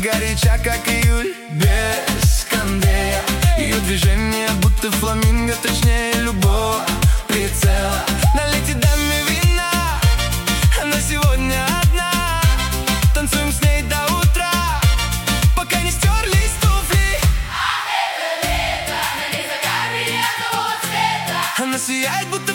горяча, как июль, без кондея. Ее движение будто фламинго, точнее любого прицела. Налейте даме вина, она сегодня одна. Танцуем с ней до утра, пока не стерлись туфли. А это лето, на ней загар приятного цвета. Она сияет, будто